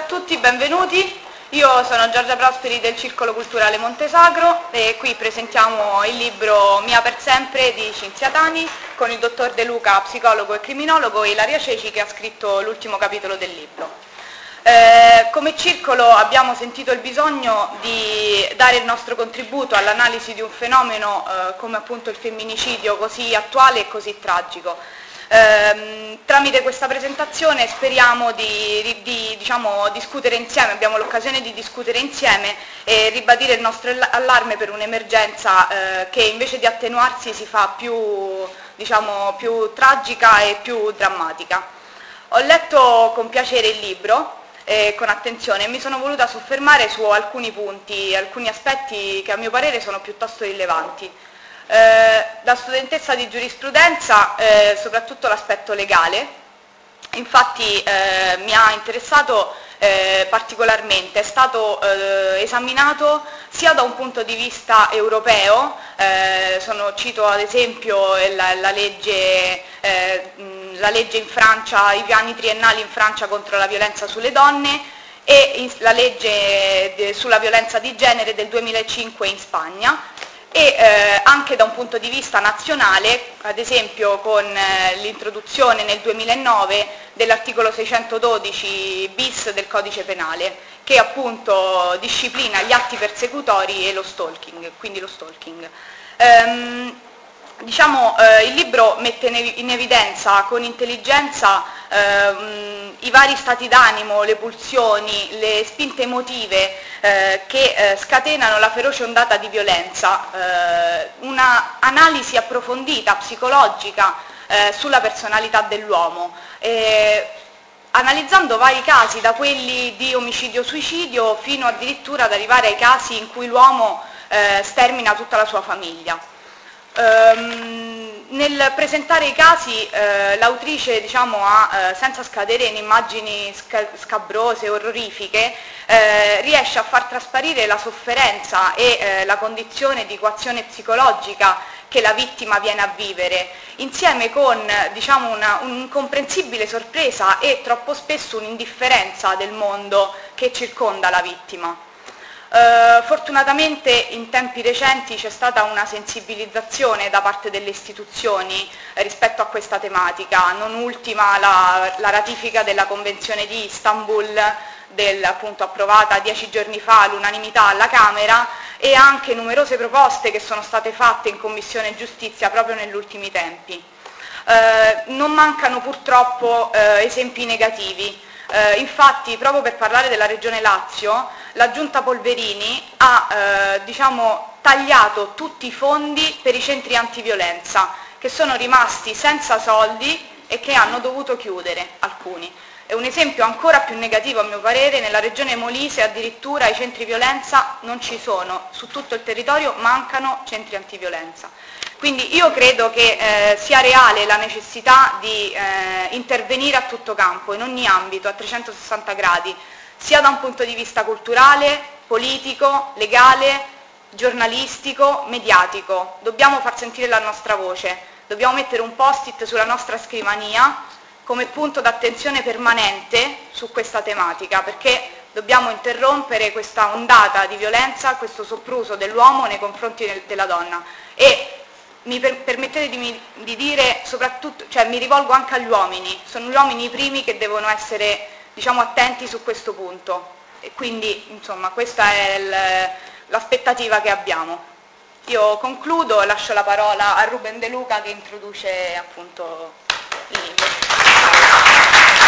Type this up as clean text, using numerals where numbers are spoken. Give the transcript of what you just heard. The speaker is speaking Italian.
a tutti, benvenuti. Io sono Giorgia Prosperi del Circolo Culturale Montesagro e qui presentiamo il libro Mia per sempre di Cinzia Tani con il dottor De Luca, psicologo e criminologo, e Ilaria Ceci che ha scritto l'ultimo capitolo del libro. Come circolo abbiamo sentito il bisogno di dare il nostro contributo all'analisi di un fenomeno come appunto il femminicidio così attuale e così tragico. Tramite questa presentazione speriamo di discutere insieme, abbiamo l'occasione di discutere insieme e ribadire il nostro allarme per un'emergenza che invece di attenuarsi si fa più tragica e più drammatica. Ho letto con piacere il libro con attenzione e mi sono voluta soffermare su alcuni punti, alcuni aspetti che a mio parere sono piuttosto rilevanti. Da studentessa di giurisprudenza, soprattutto l'aspetto legale, infatti mi ha interessato particolarmente, è stato esaminato sia da un punto di vista europeo, cito ad esempio la legge in Francia, i piani triennali in Francia contro la violenza sulle donne e la legge sulla violenza di genere del 2005 in Spagna, e anche da un punto di vista nazionale, ad esempio con l'introduzione nel 2009 dell'articolo 612 bis del codice penale, che appunto disciplina gli atti persecutori e lo stalking, quindi lo stalking. Il libro mette in evidenza con intelligenza i vari stati d'animo, le pulsioni, le spinte emotive che scatenano la feroce ondata di violenza, una analisi approfondita, psicologica sulla personalità dell'uomo, analizzando vari casi, da quelli di omicidio-suicidio fino addirittura ad arrivare ai casi in cui l'uomo stermina tutta la sua famiglia. Nel presentare i casi l'autrice senza scadere in immagini scabrose, orrorifiche, riesce a far trasparire la sofferenza e la condizione di coazione psicologica che la vittima viene a vivere, insieme con un'incomprensibile sorpresa e troppo spesso un'indifferenza del mondo che circonda la vittima. Fortunatamente in tempi recenti c'è stata una sensibilizzazione da parte delle istituzioni rispetto a questa tematica, non ultima la ratifica della Convenzione di Istanbul, appunto approvata 10 giorni fa all'unanimità alla Camera, e anche numerose proposte che sono state fatte in Commissione Giustizia proprio negli ultimi tempi. Non mancano purtroppo esempi negativi. Infatti, proprio per parlare della Regione Lazio, la Giunta Polverini ha tagliato tutti i fondi per i centri antiviolenza, che sono rimasti senza soldi e che hanno dovuto chiudere alcuni. E un esempio ancora più negativo a mio parere: nella Regione Molise addirittura i centri violenza non ci sono, su tutto il territorio mancano centri antiviolenza. Quindi io credo che sia reale la necessità di intervenire a tutto campo, in ogni ambito, a 360 gradi, sia da un punto di vista culturale, politico, legale, giornalistico, mediatico. Dobbiamo far sentire la nostra voce, dobbiamo mettere un post-it sulla nostra scrivania come punto d'attenzione permanente su questa tematica, perché dobbiamo interrompere questa ondata di violenza, questo sopruso dell'uomo nei confronti della donna. E mi permettete di dire, soprattutto, mi rivolgo anche agli uomini, sono gli uomini i primi che devono essere attenti su questo punto, e quindi insomma questa è l'aspettativa che abbiamo. Io concludo e lascio la parola a Ruben De Luca che introduce appunto il libro.